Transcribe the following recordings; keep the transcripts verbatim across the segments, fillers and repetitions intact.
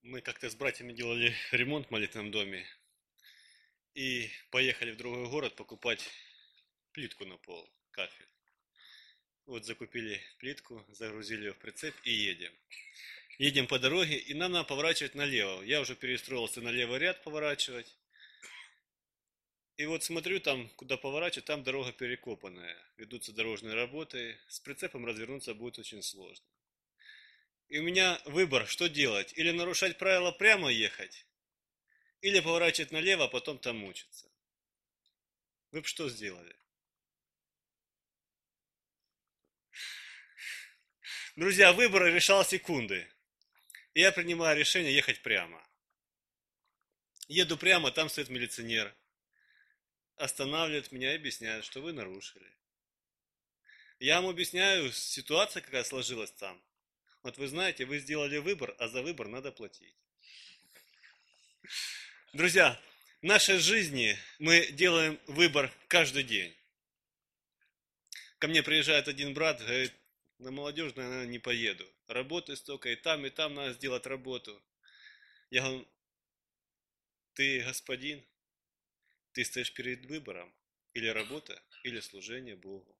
Мы как-то с братьями делали ремонт в молитвенном доме и поехали в другой город покупать плитку на пол, кафель. Вот закупили плитку, загрузили ее в прицеп и едем. Едем по дороге, и нам надо поворачивать налево. Я уже перестроился на левый ряд поворачивать. И вот смотрю там, куда поворачивать, там дорога перекопанная. Ведутся дорожные работы. С прицепом развернуться будет очень сложно. И у меня выбор, что делать. Или нарушать правила прямо ехать, или поворачивать налево, а потом там мучиться. Вы бы что сделали? Друзья, выбор решал секунды. И я принимаю решение ехать прямо. Еду прямо, там стоит милиционер. Останавливает меня и объясняет, что вы нарушили. Я вам объясняю, ситуация какая сложилась там. Вот вы знаете, вы сделали выбор, а за выбор надо платить. Друзья, в нашей жизни мы делаем выбор каждый день. Ко мне приезжает один брат, говорит, на молодежную, наверное, не поеду. Работы столько, и там, и там надо сделать работу. Я говорю, ты господин, ты стоишь перед выбором. Или работа, или служение Богу.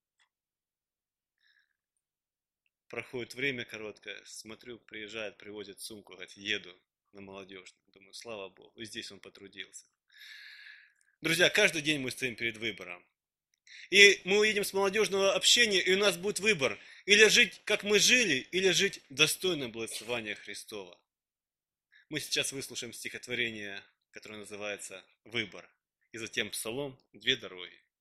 Проходит время короткое, смотрю, приезжает, привозит сумку, говорит, еду на молодежную. Думаю, слава Богу, и здесь он потрудился. Друзья, каждый день мы стоим перед выбором. И мы уедем с молодежного общения, и у нас будет выбор. Или жить, как мы жили, или жить достойно благословения Христова. Мы сейчас выслушаем стихотворение, которое называется «Выбор». И затем Псалом «Две дороги».